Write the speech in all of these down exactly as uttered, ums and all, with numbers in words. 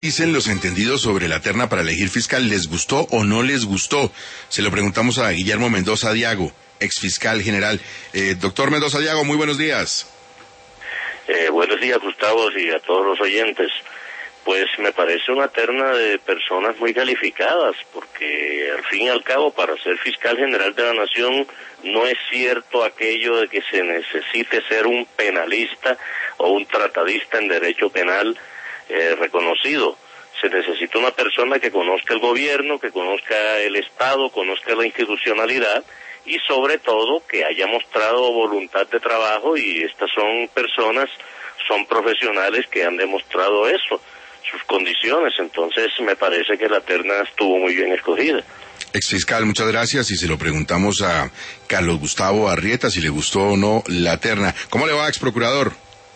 Dicen los entendidos sobre la terna para elegir fiscal, ¿les gustó o no les gustó? Se lo preguntamos a Guillermo Mendoza Diago, exfiscal general. Eh, doctor Mendoza Diago, muy buenos días. Eh, buenos días, Gustavo, y a todos los oyentes. Pues me parece una terna de personas muy calificadas, porque al fin y al cabo, para ser fiscal general de la Nación, no es cierto aquello de que se necesite ser un penalista o un tratadista en derecho penal eh, reconocido. Se necesita una persona que conozca el gobierno, que conozca el Estado, conozca la institucionalidad y sobre todo que haya mostrado voluntad de trabajo, y estas son personas, son profesionales que han demostrado eso, sus condiciones. Entonces me parece que la terna estuvo muy bien escogida. Exfiscal, muchas gracias, y se lo preguntamos a Carlos Gustavo Arrieta si le gustó o no la terna. ¿Cómo le va, ex procurador?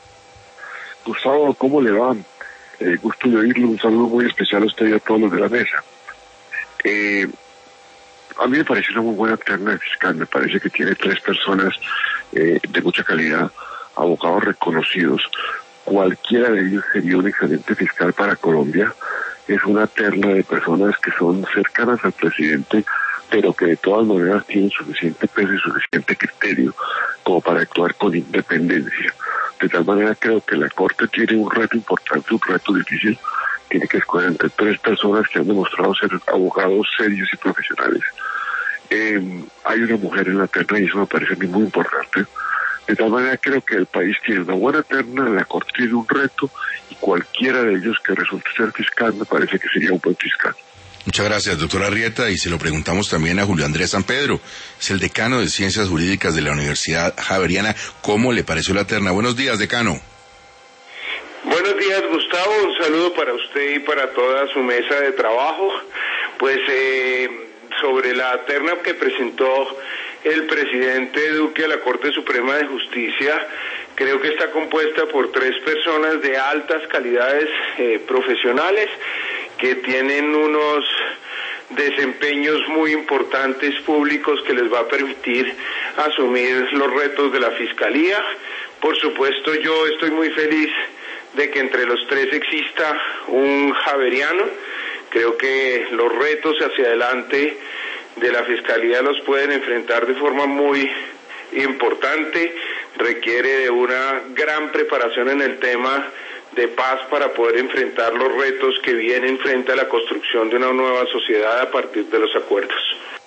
Gustavo, ¿cómo le va? Eh, gusto de oírlo, un saludo muy especial a usted y a todos los de la mesa. Eh, a mí me parece una muy buena terna de fiscal, me parece que tiene tres personas eh, de mucha calidad, abogados reconocidos. Cualquiera de ellos sería un excelente fiscal para Colombia. Es una terna de personas que son cercanas al presidente, pero que de todas maneras tienen suficiente peso y suficiente criterio como para actuar con independencia. De tal manera creo que la Corte tiene un reto importante, un reto difícil. Tiene que escoger entre tres personas que han demostrado ser abogados serios y profesionales. Eh, hay una mujer en la terna y eso me parece a mí muy importante. De tal manera creo que el país tiene una buena terna, la Corte tiene un reto, y cualquiera de ellos que resulte ser fiscal me parece que sería un buen fiscal. Muchas gracias, doctor Arrieta, y se lo preguntamos también a Julio Andrés San Pedro, es el decano de Ciencias Jurídicas de la Universidad Javeriana. ¿Cómo le pareció la terna? Buenos días, decano. Buenos días, Gustavo, un saludo para usted y para toda su mesa de trabajo. Pues eh, sobre la terna que presentó el presidente Duque a la Corte Suprema de Justicia, creo que está compuesta por tres personas de altas calidades eh, profesionales, que tienen unos desempeños muy importantes públicos que les va a permitir asumir los retos de la Fiscalía. Por supuesto, yo estoy muy feliz de que entre los tres exista un javeriano. Creo que los retos hacia adelante de la Fiscalía los pueden enfrentar de forma muy importante. Requiere de una gran preparación en el tema de paz para poder enfrentar los retos que vienen frente a la construcción de una nueva sociedad a partir de los acuerdos.